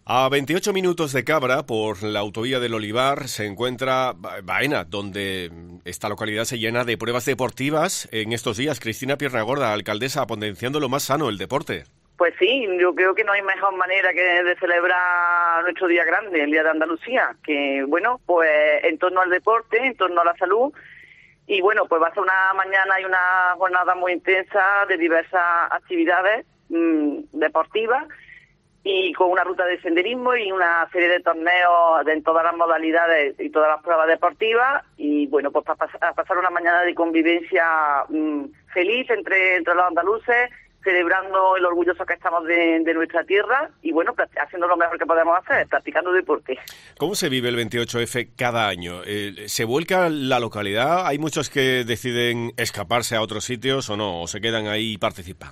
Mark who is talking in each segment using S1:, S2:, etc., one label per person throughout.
S1: A 28 minutos de Cabra, por la autovía del Olivar, se encuentra Baena, donde esta localidad se llena de pruebas deportivas en estos días. Cristina Pierregorda, alcaldesa, potenciando lo más sano, el deporte.
S2: Pues sí, yo creo que no hay mejor manera que de celebrar nuestro día grande, el Día de Andalucía, que bueno, pues en torno al deporte, en torno a la salud, y bueno, pues va a ser una mañana y una jornada muy intensa de diversas actividades deportivas, y con una ruta de senderismo y una serie de torneos en todas las modalidades y todas las pruebas deportivas, y bueno, pues para pasar una mañana de convivencia feliz entre los andaluces, celebrando el orgulloso que estamos de nuestra tierra y bueno, haciendo lo mejor que podemos hacer, practicando deporte.
S1: ¿Cómo se vive el 28F cada año? ¿Se vuelca la localidad? ¿Hay muchos que deciden escaparse a otros sitios o no? ¿O se quedan ahí y participan?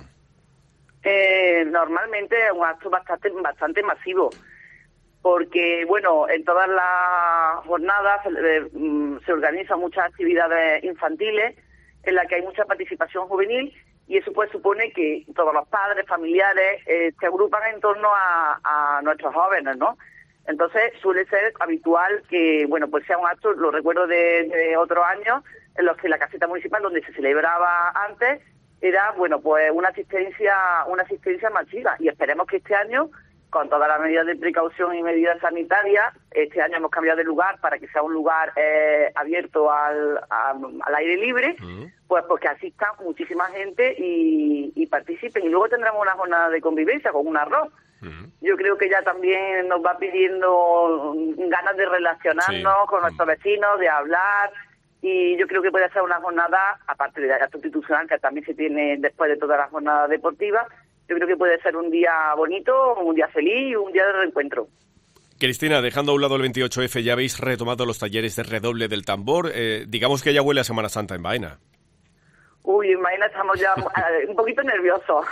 S2: Normalmente es un acto bastante masivo, porque bueno, en todas las jornadas se organizan muchas actividades infantiles en las que hay mucha participación juvenil, y eso pues supone que todos los padres, familiares, se agrupan en torno a nuestros jóvenes, ¿no? Entonces suele ser habitual que, bueno, pues sea un acto, lo recuerdo de otros años, en los que la caseta municipal donde se celebraba antes era, bueno, pues una asistencia masiva, y esperemos que este año, con todas las medidas de precaución y medidas sanitarias, este año hemos cambiado de lugar para que sea un lugar abierto al aire libre, pues porque asista muchísima gente y participen. Y luego tendremos una jornada de convivencia con un arroz. Yo creo que ya también nos va pidiendo ganas de relacionarnos con nuestros vecinos, de hablar, y yo creo que puede ser una jornada, aparte de la acto institucional que también se tiene después de toda la jornada deportiva. Yo creo que puede ser un día bonito, un día feliz y un día de reencuentro.
S1: Cristina, dejando a un lado el 28F, ya habéis retomado los talleres de redoble del tambor. Digamos que ya huele a Semana Santa en Baena.
S2: Uy, en Baena estamos ya un poquito nerviosos.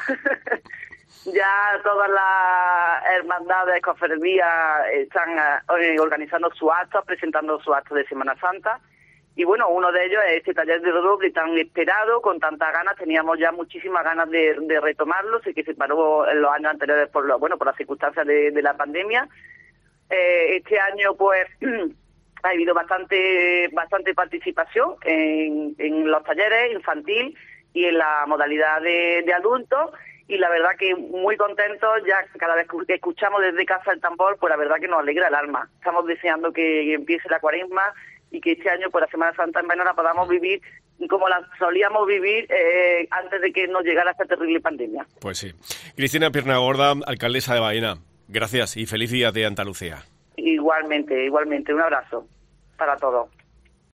S2: Ya todas las hermandades, cofradías están organizando sus actos, presentando sus actos de Semana Santa. Y bueno, uno de ellos es este taller de redoble tan esperado, con tantas ganas. Teníamos ya muchísimas ganas de retomarlo, sé que se paró en los años anteriores por las circunstancias de la pandemia. Este año pues ha habido bastante participación en los talleres infantil y en la modalidad de adultos, y la verdad que muy contentos. Ya cada vez que escuchamos desde casa el tambor, pues la verdad que nos alegra el alma. Estamos deseando que empiece la Cuaresma y que este año, por la Semana Santa en Baena, la podamos vivir como la solíamos vivir antes de que nos llegara esta terrible pandemia.
S1: Pues sí. Cristina Pierregorda, alcaldesa de Baena, gracias y feliz día de Andalucía.
S2: Igualmente. Un abrazo para todos.